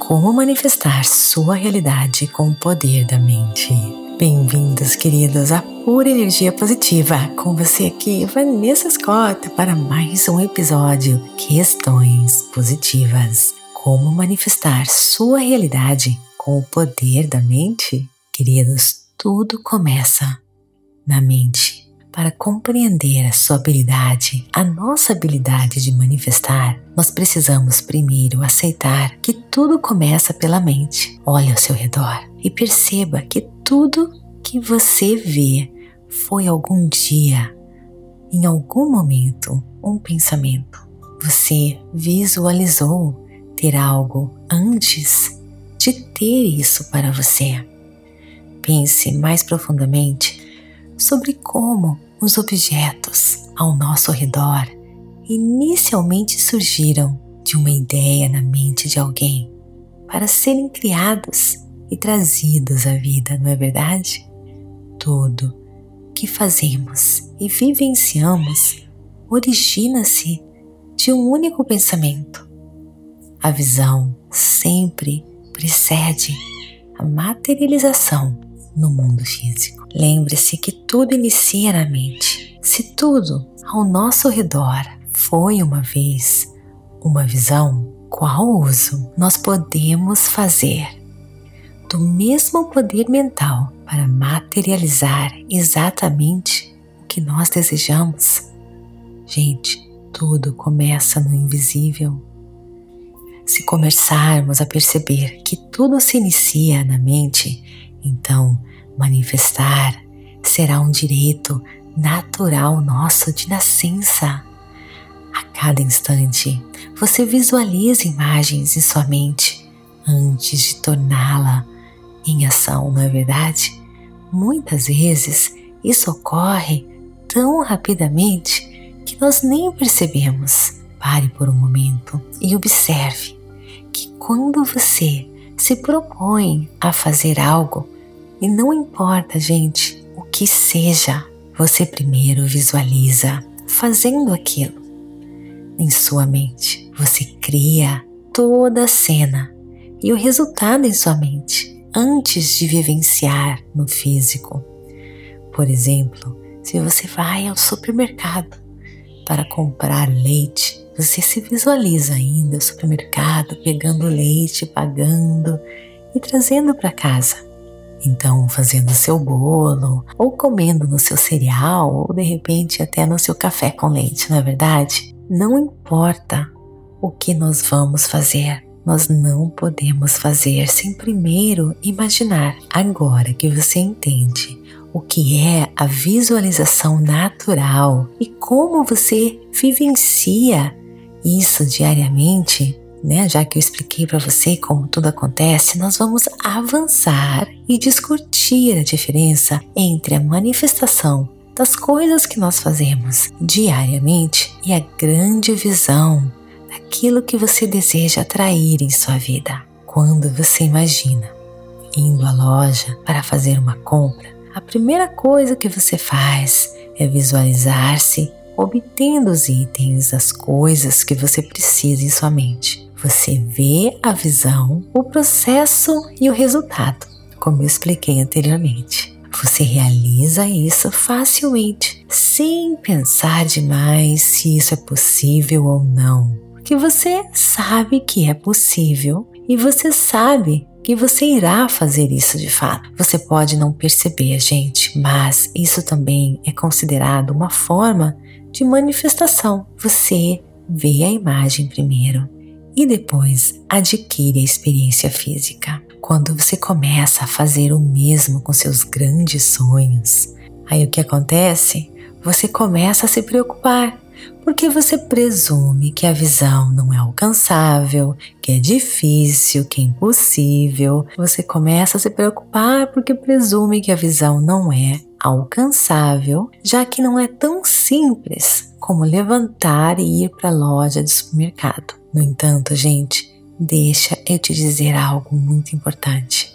Como manifestar sua realidade com o poder da mente. Bem-vindos, queridos, à Pura Energia Positiva. Com você aqui, Vanessa Scott, para mais um episódio Questões Positivas. Como manifestar sua realidade com o poder da mente? Queridos, tudo começa na mente. Para compreender a sua habilidade, a nossa habilidade de manifestar, nós precisamos primeiro aceitar que tudo começa pela mente. Olhe ao seu redor e perceba que tudo que você vê foi algum dia, em algum momento, um pensamento. Você visualizou ter algo antes de ter isso para você. Pense mais profundamente sobre como os objetos ao nosso redor inicialmente surgiram de uma ideia na mente de alguém para serem criados e trazidos à vida, não é verdade? Tudo que fazemos e vivenciamos origina-se de um único pensamento. A visão sempre precede a materialização no mundo físico. Lembre-se que tudo inicia na mente. Se tudo ao nosso redor foi uma vez uma visão, qual uso nós podemos fazer do mesmo poder mental para materializar exatamente o que nós desejamos? Gente, tudo começa no invisível. Se começarmos a perceber que tudo se inicia na mente, então manifestar será um direito natural nosso de nascença. A cada instante, você visualiza imagens em sua mente antes de torná-la em ação, não é verdade? Muitas vezes isso ocorre tão rapidamente que nós nem percebemos. Pare por um momento e observe que quando você se propõe a fazer algo, e não importa, gente, o que seja, você primeiro visualiza fazendo aquilo. Em sua mente, você cria toda a cena e o resultado em sua mente antes de vivenciar no físico. Por exemplo, se você vai ao supermercado para comprar leite, você se visualiza indo ao supermercado, pegando leite, pagando e trazendo para casa. Então, fazendo seu bolo, ou comendo no seu cereal, ou de repente até no seu café com leite, não é verdade? Não importa o que nós vamos fazer, nós não podemos fazer sem primeiro imaginar. Agora que você entende o que é a visualização natural e como você vivencia isso diariamente, já que eu expliquei para você como tudo acontece, nós vamos avançar e discutir a diferença entre a manifestação das coisas que nós fazemos diariamente e a grande visão daquilo que você deseja atrair em sua vida. Quando você imagina indo à loja para fazer uma compra, a primeira coisa que você faz é visualizar-se obtendo os itens, as coisas que você precisa em sua mente. Você vê a visão, o processo e o resultado, como eu expliquei anteriormente. Você realiza isso facilmente, sem pensar demais se isso é possível ou não. Porque você sabe que é possível e você sabe que você irá fazer isso de fato. Você pode não perceber, gente, mas isso também é considerado uma forma de manifestação. Você vê a imagem primeiro e depois adquire a experiência física. Quando você começa a fazer o mesmo com seus grandes sonhos, aí o que acontece? Você começa a se preocupar, porque você presume que a visão não é alcançável, que é difícil, que é impossível. Você começa a se preocupar porque presume que a visão não é alcançável, já que não é tão simples como levantar e ir para a loja de supermercado. No entanto, gente, deixa eu te dizer algo muito importante.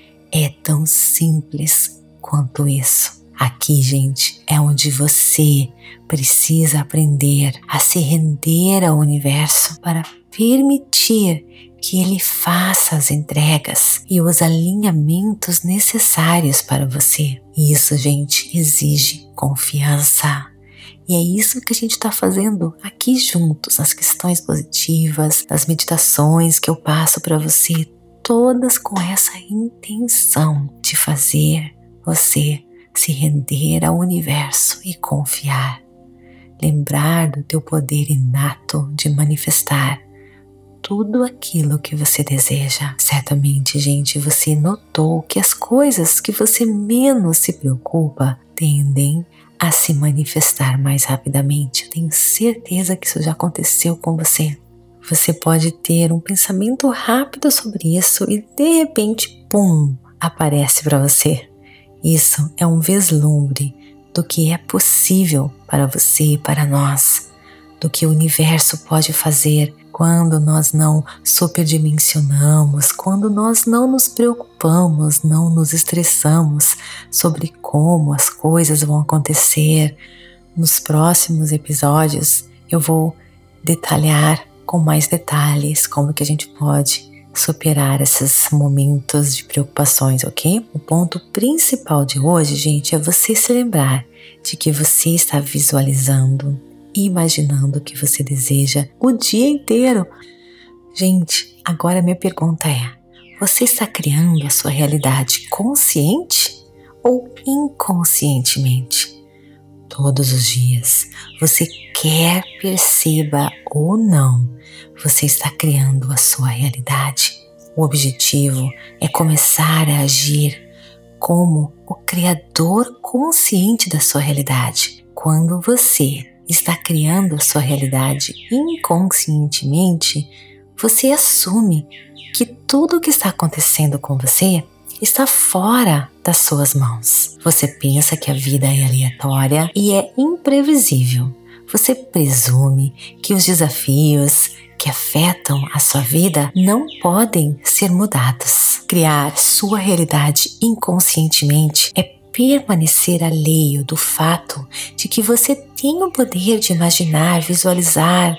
É tão simples quanto isso. Aqui, gente, é onde você precisa aprender a se render ao universo para permitir que Ele faça as entregas e os alinhamentos necessários para você. E isso, gente, exige confiança. E é isso que a gente está fazendo aqui juntos, nas questões positivas, nas meditações que eu passo para você, todas com essa intenção de fazer você se render ao universo e confiar. Lembrar do teu poder inato de manifestar tudo aquilo que você deseja. Certamente, gente, você notou que as coisas que você menos se preocupa tendem a se manifestar mais rapidamente. Eu tenho certeza que isso já aconteceu com você. Você pode ter um pensamento rápido sobre isso e de repente, pum, aparece para você. Isso é um vislumbre do que é possível para você e para nós, do que o universo pode fazer quando nós não superdimensionamos, quando nós não nos preocupamos, não nos estressamos sobre como as coisas vão acontecer. Nos próximos episódios eu vou detalhar com mais detalhes como que a gente pode superar esses momentos de preocupações, ok? O ponto principal de hoje, gente, é você se lembrar de que você está visualizando e imaginando o que você deseja o dia inteiro. Gente, agora minha pergunta é: você está criando a sua realidade consciente ou inconscientemente? Todos os dias, você quer perceba ou não, você está criando a sua realidade. O objetivo é começar a agir como o criador consciente da sua realidade. Quando você está criando a sua realidade inconscientemente, você assume que tudo o que está acontecendo com você está fora das suas mãos. Você pensa que a vida é aleatória e é imprevisível. Você presume que os desafios que afetam a sua vida não podem ser mudados. Criar sua realidade inconscientemente é permanecer alheio do fato de que você tem o poder de imaginar, visualizar,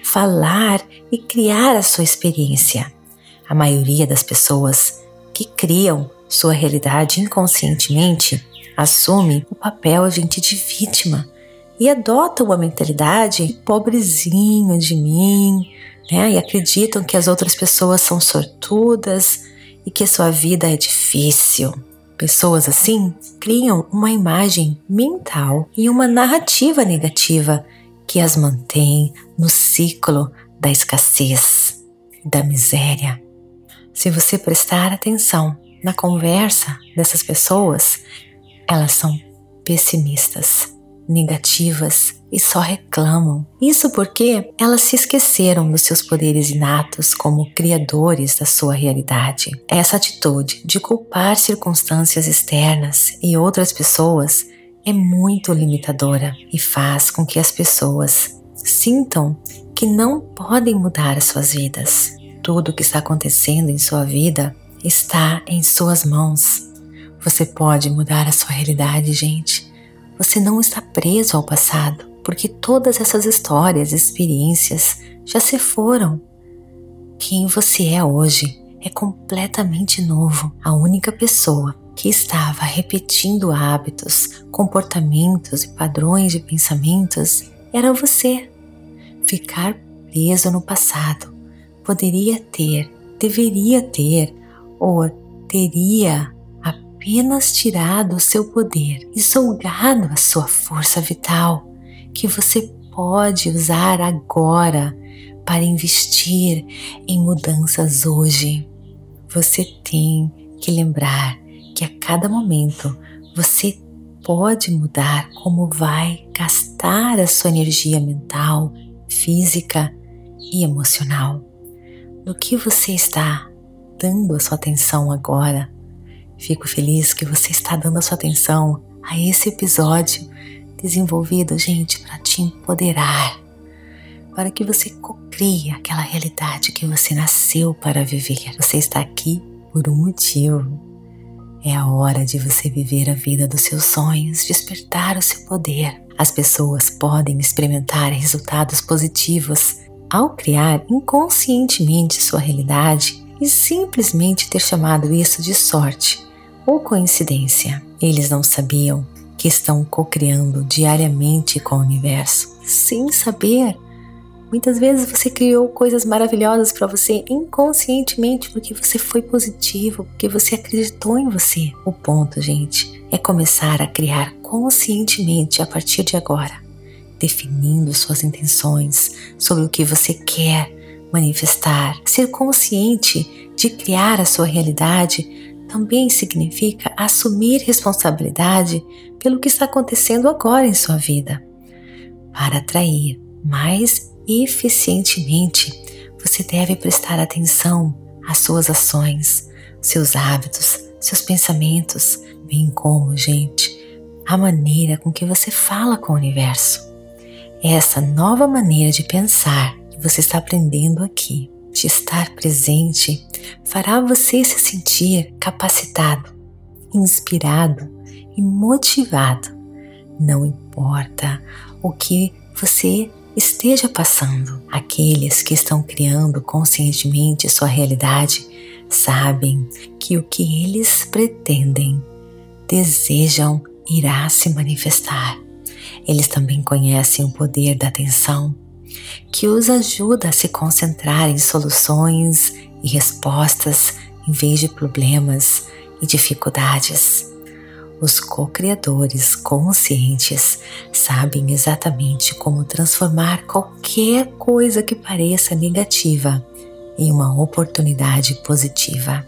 falar e criar a sua experiência. A maioria das pessoas que criam sua realidade inconscientemente assume o papel, gente, de vítima e adota uma mentalidade pobrezinho de mim, né? E acreditam que as outras pessoas são sortudas e que a sua vida é difícil. Pessoas assim criam uma imagem mental e uma narrativa negativa que as mantém no ciclo da escassez, da miséria. Se você prestar atenção na conversa dessas pessoas, elas são pessimistas, negativas e só reclamam. Isso porque elas se esqueceram dos seus poderes inatos como criadores da sua realidade. Essa atitude de culpar circunstâncias externas e outras pessoas é muito limitadora e faz com que as pessoas sintam que não podem mudar as suas vidas. Tudo o que está acontecendo em sua vida está em suas mãos. Você pode mudar a sua realidade, gente. Você não está preso ao passado, porque todas essas histórias e experiências já se foram. Quem você é hoje é completamente novo. A única pessoa que estava repetindo hábitos, comportamentos e padrões de pensamentos era você. Ficar preso no passado poderia ter, deveria ter ou teria apenas tirado o seu poder e sugado a sua força vital, que você pode usar agora para investir em mudanças hoje. Você tem que lembrar que a cada momento você pode mudar como vai gastar a sua energia mental, física e emocional. No que você está dando a sua atenção agora? Fico feliz que você está dando a sua atenção a esse episódio desenvolvido, gente, para te empoderar, para que você cocrie aquela realidade que você nasceu para viver. Você está aqui por um motivo. É a hora de você viver a vida dos seus sonhos, despertar o seu poder. As pessoas podem experimentar resultados positivos ao criar inconscientemente sua realidade e simplesmente ter chamado isso de sorte ou coincidência. Eles não sabiam que estão co-criando diariamente com o universo, sem saber. Muitas vezes você criou coisas maravilhosas para você inconscientemente porque você foi positivo, porque você acreditou em você. O ponto, gente, é começar a criar conscientemente a partir de agora, definindo suas intenções sobre o que você quer manifestar. Ser consciente de criar a sua realidade também significa assumir responsabilidade pelo que está acontecendo agora em sua vida. Para atrair mais eficientemente, você deve prestar atenção às suas ações, seus hábitos, seus pensamentos, bem como, gente, a maneira com que você fala com o universo. Essa nova maneira de pensar que você está aprendendo aqui, de estar presente, fará você se sentir capacitado, inspirado e motivado. Não importa o que você esteja passando, aqueles que estão criando conscientemente sua realidade sabem que o que eles pretendem, desejam, irá se manifestar. Eles também conhecem o poder da atenção, que os ajuda a se concentrar em soluções e respostas em vez de problemas e dificuldades. Os co-criadores conscientes sabem exatamente como transformar qualquer coisa que pareça negativa em uma oportunidade positiva.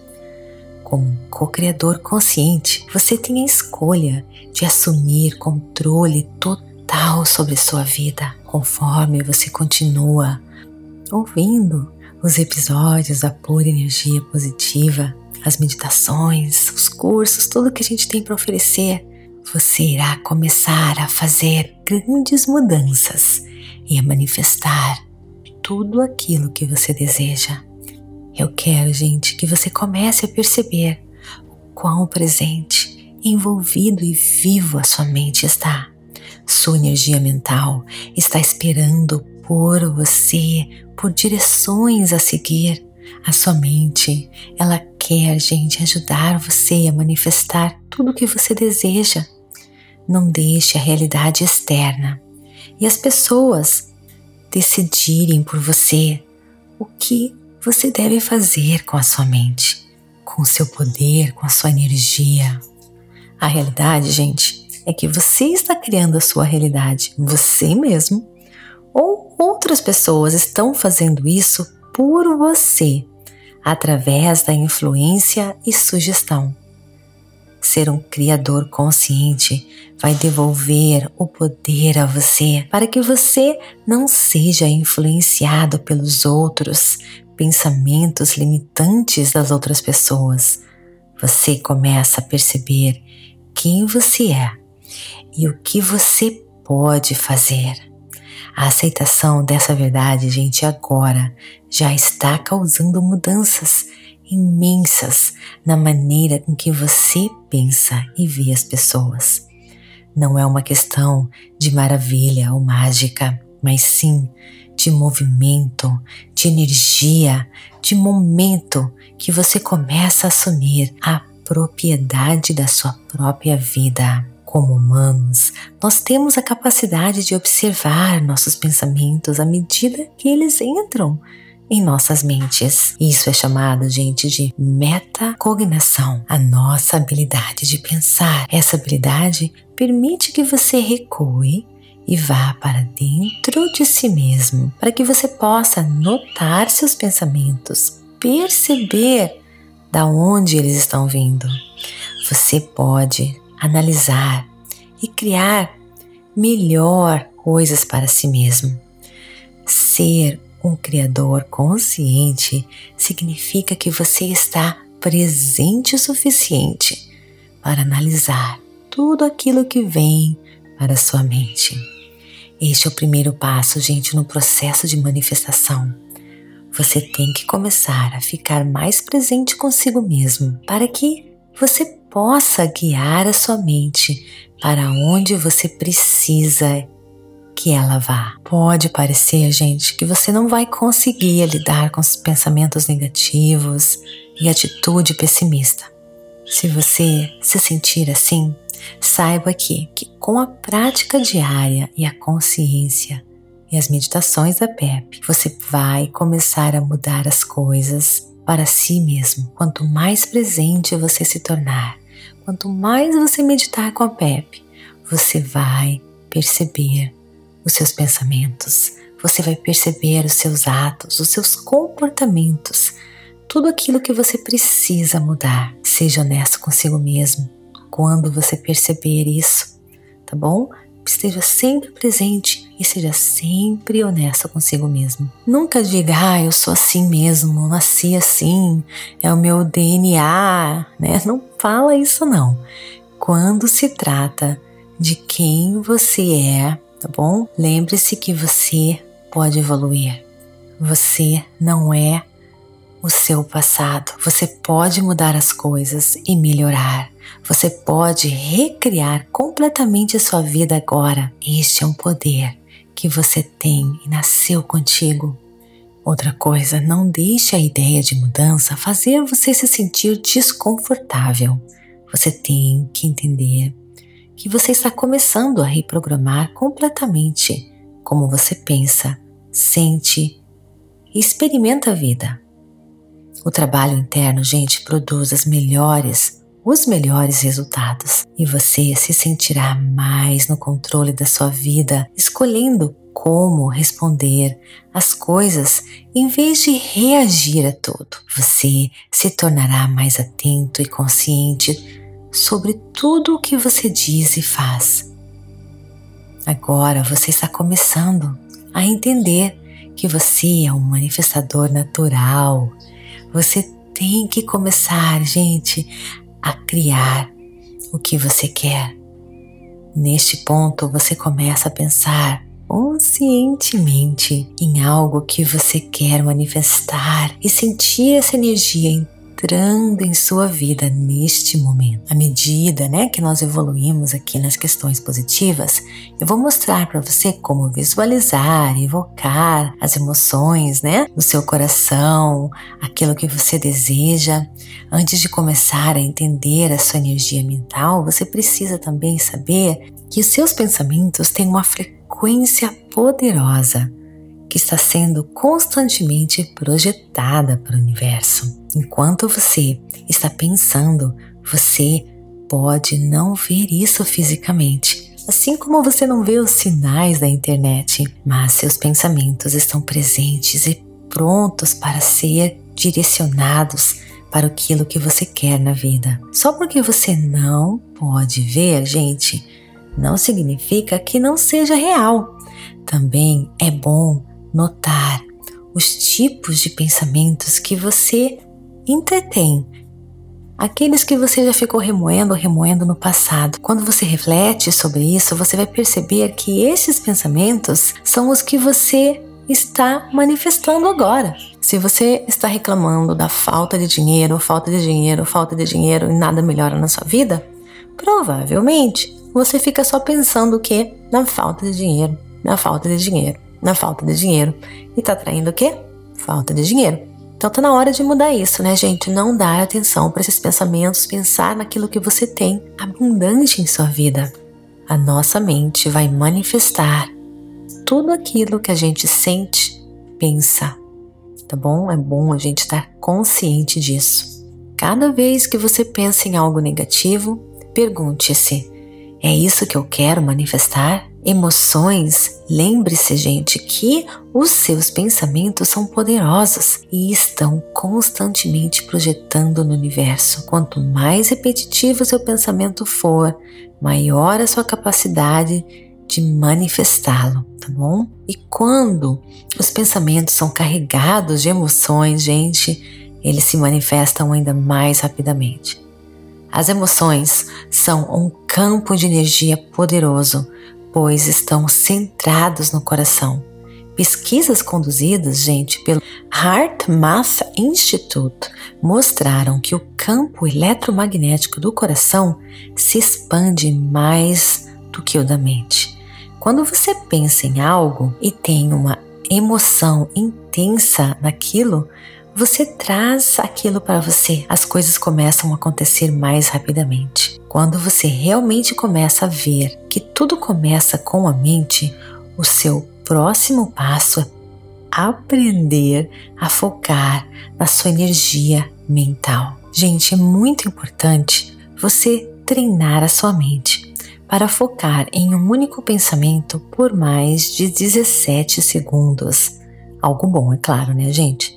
Como co-criador consciente, você tem a escolha de assumir controle total sobre sua vida, conforme você continua ouvindo os episódios da Pura Energia Positiva, as meditações, os cursos, tudo que a gente tem para oferecer. Você irá começar a fazer grandes mudanças e a manifestar tudo aquilo que você deseja. Eu quero, gente, que você comece a perceber o quão presente, envolvido e vivo a sua mente está. Sua energia mental está esperando por você, por direções a seguir. A sua mente, ela quer, gente, ajudar você a manifestar tudo o que você deseja. Não deixe a realidade externa e as pessoas decidirem por você o que você deve fazer com a sua mente, com o seu poder, com a sua energia. A realidade, gente, é que você está criando a sua realidade, você mesmo, ou outras pessoas estão fazendo isso por você, através da influência e sugestão. Ser um criador consciente vai devolver o poder a você para que você não seja influenciado pelos outros pensamentos limitantes das outras pessoas. Você começa a perceber quem você é e o que você pode fazer. A aceitação dessa verdade, gente, agora já está causando mudanças imensas na maneira com que você pensa e vê as pessoas. Não é uma questão de maravilha ou mágica, mas sim de movimento, de energia, de momento que você começa a assumir a propriedade da sua própria vida. Como humanos, nós temos a capacidade de observar nossos pensamentos à medida que eles entram em nossas mentes. Isso é chamado, gente, de metacognição, a nossa habilidade de pensar. Essa habilidade permite que você recue e vá para dentro de si mesmo, para que você possa notar seus pensamentos, perceber da onde eles estão vindo. Você pode analisar e criar melhor coisas para si mesmo. Ser um criador consciente significa que você está presente o suficiente para analisar tudo aquilo que vem para a sua mente. Este é o primeiro passo, gente, no processo de manifestação. Você tem que começar a ficar mais presente consigo mesmo para que você possa guiar a sua mente para onde você precisa que ela vá. Pode parecer, gente, que você não vai conseguir lidar com os pensamentos negativos e atitude pessimista. Se você se sentir assim, saiba que com a prática diária e a consciência e as meditações da PEP, você vai começar a mudar as coisas para si mesmo. Quanto mais presente você se tornar, quanto mais você meditar com a PEP, você vai perceber os seus pensamentos, você vai perceber os seus atos, os seus comportamentos, tudo aquilo que você precisa mudar. Seja honesto consigo mesmo quando você perceber isso, tá bom? Esteja sempre presente e seja sempre honesto consigo mesmo. Nunca diga, eu sou assim mesmo, nasci assim, é o meu DNA, né? Não fala isso não. Quando se trata de quem você é, tá bom? Lembre-se que você pode evoluir. Você não é o seu passado. Você pode mudar as coisas e melhorar. Você pode recriar completamente a sua vida agora. Este é um poder que você tem e nasceu contigo. Outra coisa, não deixe a ideia de mudança fazer você se sentir desconfortável. Você tem que entender que você está começando a reprogramar completamente como você pensa, sente e experimenta a vida. O trabalho interno, gente, produz os melhores resultados e você se sentirá mais no controle da sua vida, escolhendo como responder às coisas em vez de reagir a tudo. Você se tornará mais atento e consciente sobre tudo o que você diz e faz. Agora você está começando a entender que você é um manifestador natural. Você tem que começar, gente, a criar o que você quer. Neste ponto, você começa a pensar conscientemente em algo que você quer manifestar e sentir essa energia entrando em sua vida neste momento. À medida, que nós evoluímos aqui nas questões positivas, eu vou mostrar para você como visualizar, evocar as emoções, no seu coração, aquilo que você deseja. Antes de começar a entender a sua energia mental, você precisa também saber que os seus pensamentos têm uma frequência poderosa que está sendo constantemente projetada para o universo. Enquanto você está pensando, você pode não ver isso fisicamente, assim como você não vê os sinais da internet, mas seus pensamentos estão presentes e prontos para ser direcionados para aquilo que você quer na vida. Só porque você não pode ver, gente, não significa que não seja real. Também é bom notar os tipos de pensamentos que você entretém, aqueles que você já ficou remoendo no passado. Quando você reflete sobre isso, você vai perceber que esses pensamentos são os que você está manifestando agora. Se você está reclamando da falta de dinheiro e nada melhora na sua vida, provavelmente você fica só pensando o quê? Na falta de dinheiro e tá atraindo o quê? Falta de dinheiro. Então tá na hora de mudar isso, gente? Não dar atenção para esses pensamentos, pensar naquilo que você tem abundante em sua vida. A nossa mente vai manifestar tudo aquilo que a gente sente, pensa, tá bom? É bom a gente estar consciente disso. Cada vez que você pensa em algo negativo, pergunte-se: é isso que eu quero manifestar? Emoções, lembre-se, gente, que os seus pensamentos são poderosos e estão constantemente projetando no universo. Quanto mais repetitivo o seu pensamento for, maior a sua capacidade de manifestá-lo, tá bom? E quando os pensamentos são carregados de emoções, gente, eles se manifestam ainda mais rapidamente. As emoções são um campo de energia poderoso, pois estão centrados no coração. Pesquisas conduzidas, gente, pelo HeartMath Institute mostraram que o campo eletromagnético do coração se expande mais do que o da mente. Quando você pensa em algo e tem uma emoção intensa naquilo, você traz aquilo para você. As coisas começam a acontecer mais rapidamente. Quando você realmente começa a ver que tudo começa com a mente, o seu próximo passo é aprender a focar na sua energia mental. Gente, é muito importante você treinar a sua mente para focar em um único pensamento por mais de 17 segundos. Algo bom, é claro, né, gente?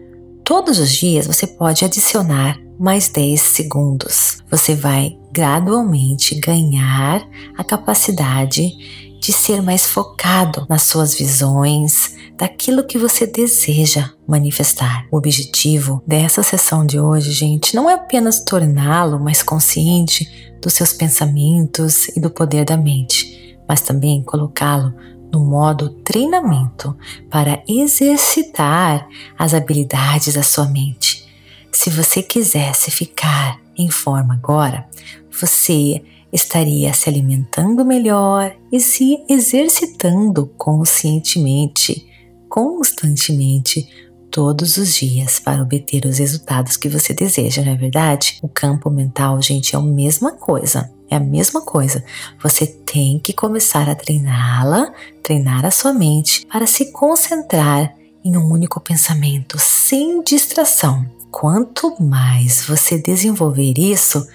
Todos os dias você pode adicionar mais 10 segundos. Você vai gradualmente ganhar a capacidade de ser mais focado nas suas visões, daquilo que você deseja manifestar. O objetivo dessa sessão de hoje, gente, não é apenas torná-lo mais consciente dos seus pensamentos e do poder da mente, mas também colocá-lo no modo treinamento para exercitar as habilidades da sua mente. Se você quisesse ficar em forma agora, você estaria se alimentando melhor e se exercitando conscientemente, constantemente, todos os dias para obter os resultados que você deseja, não é verdade? O campo mental, gente, é a mesma coisa. É a mesma coisa. Você tem que começar a treiná-la, treinar a sua mente para se concentrar em um único pensamento, sem distração. Quanto mais você desenvolver isso,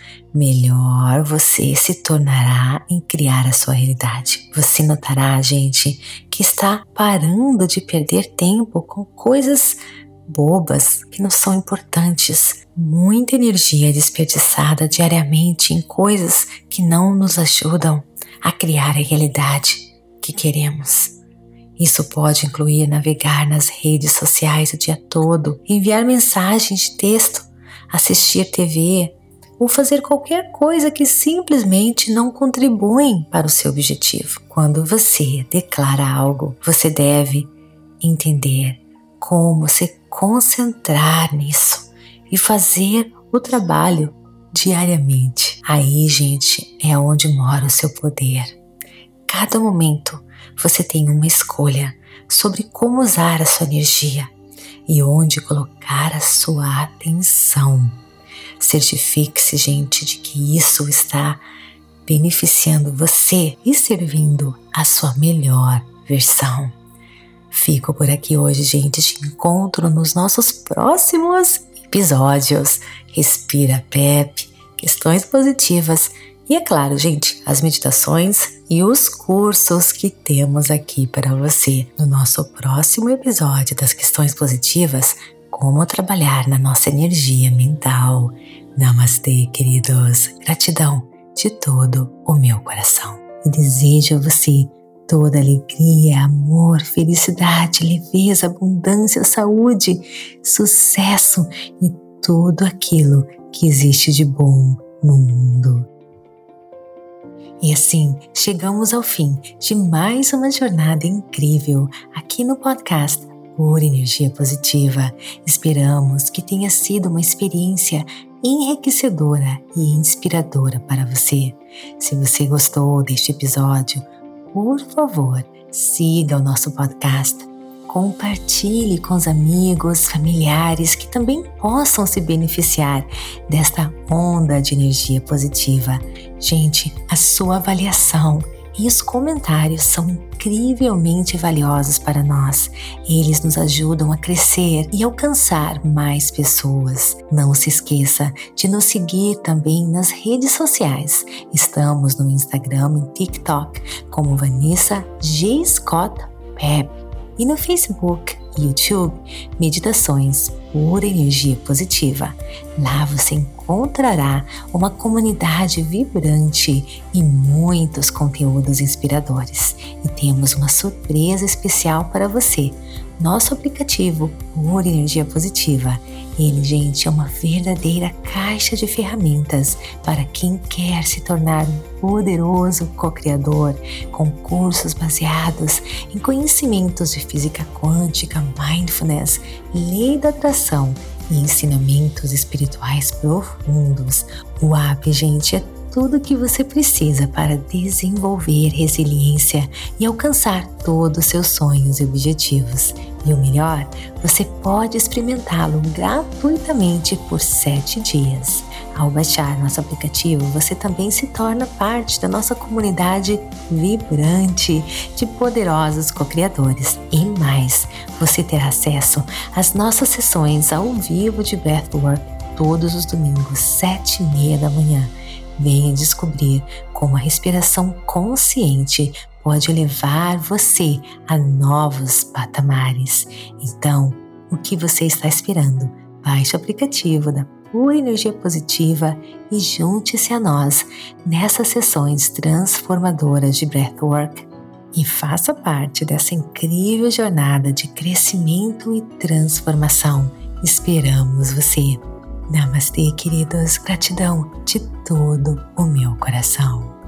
melhor você se tornará em criar a sua realidade. Você notará, gente, que está parando de perder tempo com coisas bobas que não são importantes. Muita energia é desperdiçada diariamente em coisas que não nos ajudam a criar a realidade que queremos. Isso pode incluir navegar nas redes sociais o dia todo, enviar mensagens de texto, assistir TV ou fazer qualquer coisa que simplesmente não contribuem para o seu objetivo. Quando você declara algo, você deve entender como se concentrar nisso e fazer o trabalho diariamente. Aí, gente, é onde mora o seu poder. Cada momento você tem uma escolha sobre como usar a sua energia e onde colocar a sua atenção. Certifique-se, gente, de que isso está beneficiando você e servindo a sua melhor versão. Fico por aqui hoje, gente. Te encontro nos nossos próximos episódios. Respira PEP, questões positivas e, é claro, gente, as meditações e os cursos que temos aqui para você. No nosso próximo episódio das questões positivas, como trabalhar na nossa energia mental. Namastê, queridos. Gratidão de todo o meu coração. E desejo a você toda alegria, amor, felicidade, leveza, abundância, saúde, sucesso e tudo aquilo que existe de bom no mundo. E assim, chegamos ao fim de mais uma jornada incrível aqui no podcast Pura Energia Positiva. Esperamos que tenha sido uma experiência enriquecedora e inspiradora para você. Se você gostou deste episódio, por favor, siga o nosso podcast. Compartilhe com os amigos, familiares que também possam se beneficiar desta onda de energia positiva. Gente, a sua avaliação e os comentários são incrivelmente valiosos para nós. Eles nos ajudam a crescer e alcançar mais pessoas. Não se esqueça de nos seguir também nas redes sociais. Estamos no Instagram e TikTok como Vanessa G. Scott Pep. E no Facebook e YouTube, Meditações Pura Energia Positiva. Lá você encontrará uma comunidade vibrante e muitos conteúdos inspiradores. E temos uma surpresa especial para você. Nosso aplicativo Pura Energia Positiva. Ele, gente, é uma verdadeira caixa de ferramentas para quem quer se tornar um poderoso co-criador, com cursos baseados em conhecimentos de física quântica, mindfulness, lei da atração e ensinamentos espirituais profundos. O app, gente, é tudo o que você precisa para desenvolver resiliência e alcançar todos os seus sonhos e objetivos. E o melhor, você pode experimentá-lo gratuitamente por 7 dias. Ao baixar nosso aplicativo, você também se torna parte da nossa comunidade vibrante de poderosos co-criadores. E mais, você terá acesso às nossas sessões ao vivo de Breathwork todos os domingos, 7h30 da manhã. Venha descobrir como a respiração consciente pode levar você a novos patamares. Então, o que você está esperando? Baixe o aplicativo da Pura Energia Positiva e junte-se a nós nessas sessões transformadoras de Breathwork e faça parte dessa incrível jornada de crescimento e transformação. Esperamos você! Namastê, queridos. Gratidão de todo o meu coração.